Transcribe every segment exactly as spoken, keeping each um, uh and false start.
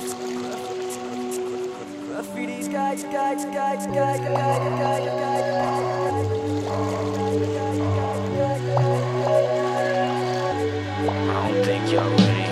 Graffiti's guys, guys, guys, guys, guys, guys, I don't think y'all ready.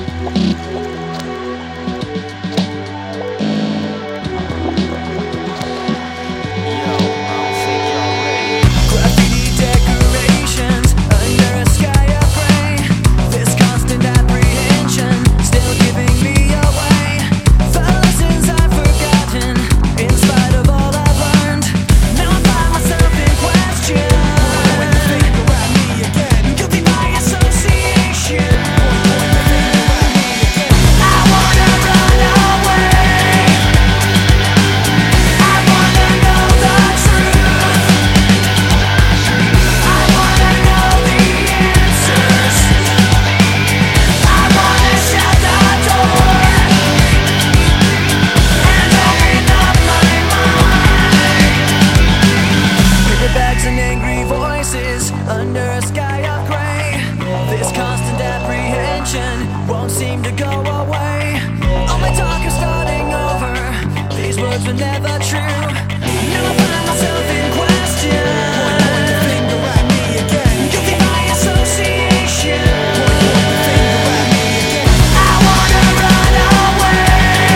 Under a sky of gray, this constant apprehension won't seem to go away. All my talk is starting over, these words were never true. Now I find myself in question. Point the finger at me again, guilty by association. Point the finger at me again. I wanna run away,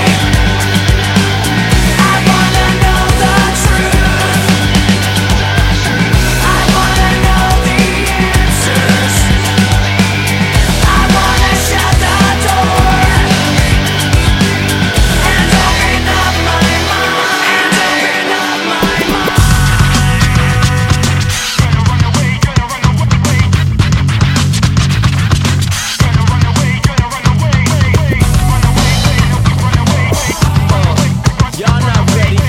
I wanna know the truth, I wanna know the answers, I wanna shut the door and open up my mind, and open up my mind. Gonna run away, gonna run away, gonna run away, gonna run away, run away, run away. Uh, y'all not ready.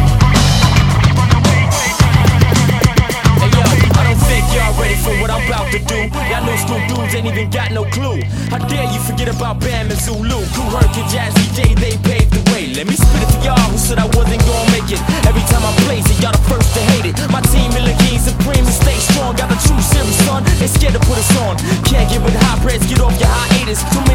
Hey yo, I don't think y'all ready for what I'm about to do. Y'all new school dudes ain't even got no clue. How dare you forget about Bam and Zulu? Kool Herc and Jazzy J, they paved the way. Let me spit it to y'all who said I wasn't gonna make it. Every time I blaze it, y'all the first to hate it. My team Milligan supreme and stay strong. Got the true series, son. They scared to put us on. Can't get with high breads, get off your hiatus. Too